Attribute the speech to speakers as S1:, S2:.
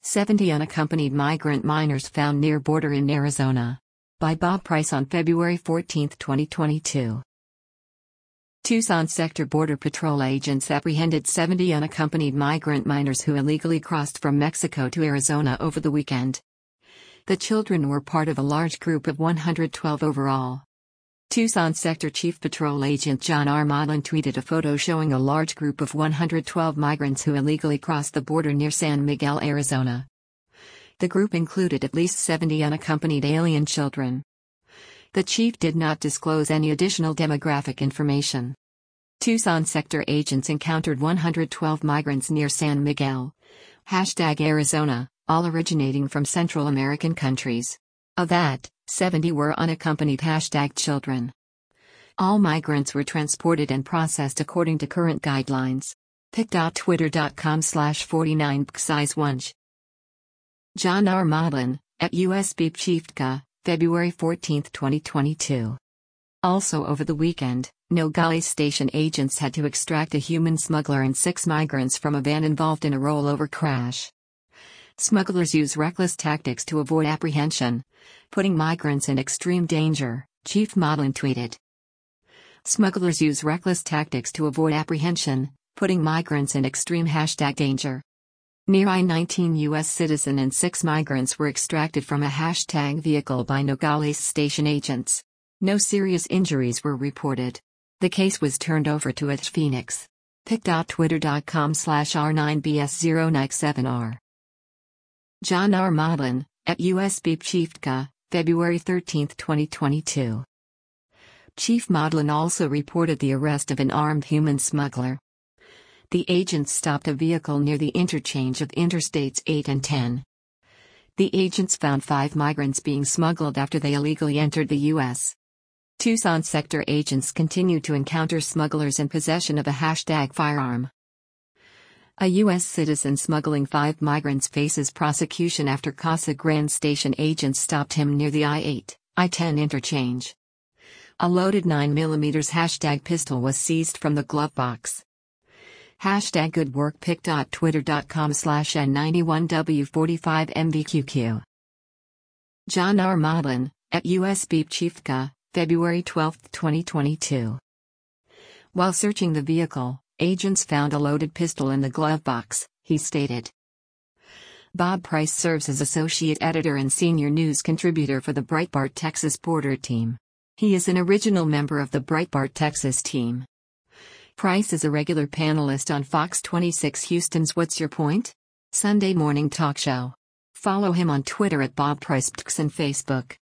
S1: 70 unaccompanied migrant minors found near border in Arizona. By Bob Price on February 14, 2022. Tucson Sector Border Patrol agents apprehended 70 unaccompanied migrant minors who illegally crossed from Mexico to Arizona over the weekend. The children were part of a large group of 112 overall. Tucson Sector Chief Patrol Agent John R. Modlin tweeted a photo showing a large group of 112 migrants who illegally crossed the border near San Miguel, Arizona. The group included at least 70 unaccompanied alien children. The chief did not disclose any additional demographic information. Tucson Sector agents encountered 112 migrants near San Miguel. #Arizona, all originating from Central American countries. Of that, 70 were unaccompanied #children. All migrants were transported and processed according to current guidelines. pic.twitter.com/49pxize1. John R. Modlin, at USB Chieftka, February 14, 2022. Also over the weekend, Nogales Station agents had to extract a human smuggler and 6 migrants from a van involved in a rollover crash. Smugglers use reckless tactics to avoid apprehension, putting migrants in extreme danger, Chief Modlin tweeted. Smugglers use reckless tactics to avoid apprehension, putting migrants in extreme #danger. Near I-19 U.S. citizen and 6 migrants were extracted from a vehicle by Nogales Station agents. No serious injuries were reported. The case was turned over to Phoenix. pic.twitter.com/R9BS097R. John R. Modlin, at USB Chieftka, February 13, 2022. Chief Modlin also reported the arrest of an armed human smuggler. The agents stopped a vehicle near the interchange of Interstates 8 and 10. The agents found 5 migrants being smuggled after they illegally entered the U.S. Tucson Sector agents continue to encounter smugglers in possession of a firearm. A U.S. citizen smuggling 5 migrants faces prosecution after Casa Grande Station agents stopped him near the I-8, I-10 interchange. A loaded 9mm pistol was seized from the glove box. #good work pic.twitter.com/N91W45MVQQ. John R. Modlin, at USB Chieftka, February 12, 2022. While searching the vehicle, agents found a loaded pistol in the glove box, he stated. Bob Price serves as associate editor and senior news contributor for the Breitbart Texas Border Team. He is an original member of the Breitbart Texas team. Price is a regular panelist on Fox 26 Houston's What's Your Point? Sunday morning talk show. Follow him on Twitter at Bob Price and Facebook.